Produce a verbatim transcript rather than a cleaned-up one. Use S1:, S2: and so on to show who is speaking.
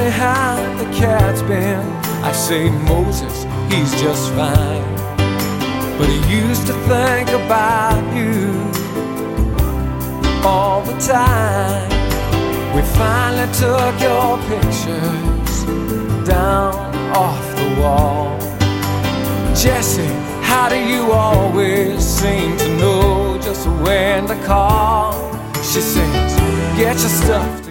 S1: me how the cat's been. I say Moses, he's just fine, but he used to think about you all the time. We finally took your pictures down off the wall. Jesse, how do you always seem to know just when to call? She says, get your stuff